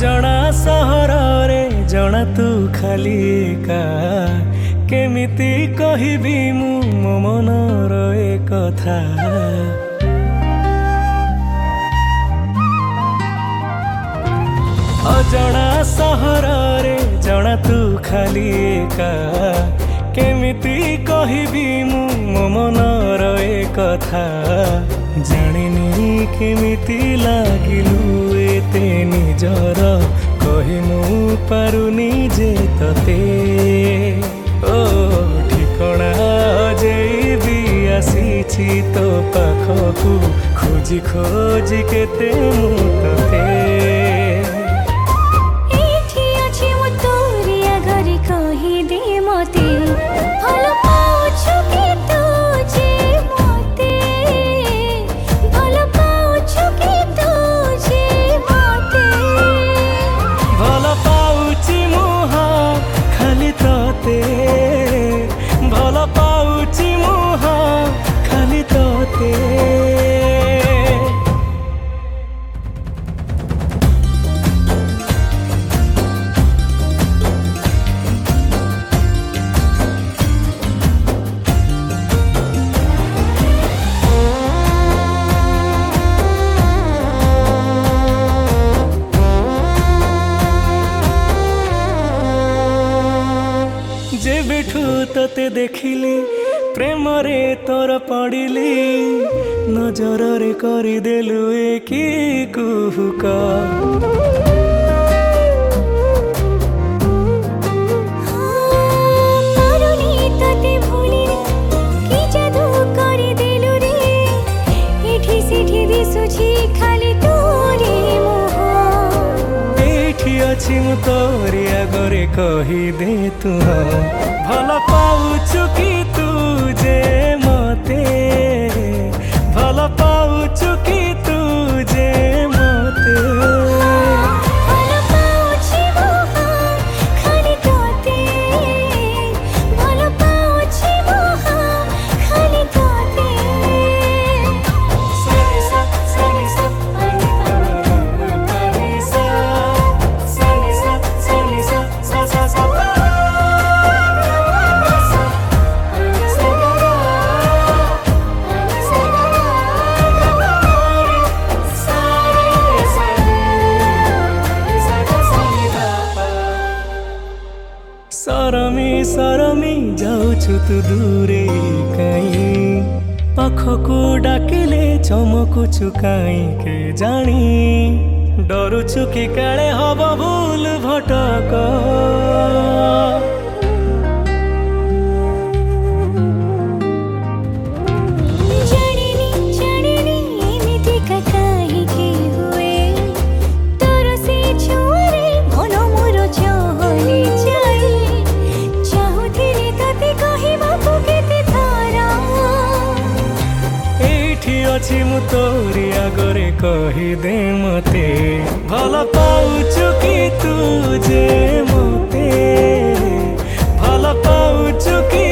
अजणा सहर रे जणा तू खाली एका केमिति कहबी मु मो मनर ए कथा। अजणा सहर रे जणा तू खाली एका केमिति कहबी मु मो मनर ए कथा। जानिनी केमिति लागिलु एते निजर कहि मु पारुनी जे तते। ओ ठिकଣା जेबी आसीछि तो पाखकु खोजी खोजी केते मु तते। एठी अछि मु तोरी आगरे कहि दे मते भल पाउछु कि तू जे मते भल पाउछु कि तू जे मते भल पाउछि मुह खाली तते भल पाउछि मुह खाली तते। जेबेठू तते देखिली प्रेम रे तोर पड़िली नजर रे करदेलु कि कुहुक। पारुनी तते भूली कि जादू करदेलु रे एठी सेठी दिसुछि खाली तोरी मुह। एठी अछि मु तोरी आगरे कहि दे तू भल पाउछु कि तू जे मते भल पाउछु कि तू जे मते। भल पाउछि मुह खाली तोते भल पाउछि मुह खाली तोते। सरमी सरमी जाउछु तू दूरे काई पाखकु डाकिले चमकुछु काई के जानी डरुछु कि काले हब भूल भटक। जानिनी जानिनी एमिति काहे कि हुए तोर से छुआरे मन मोर चहली जाए चाहुथिली तते कहिबाकु केते थरा। एठी अछि मु तोरी आगरे कहि दे मते भल पाउछु कि तू जे मते भल पाउछु कि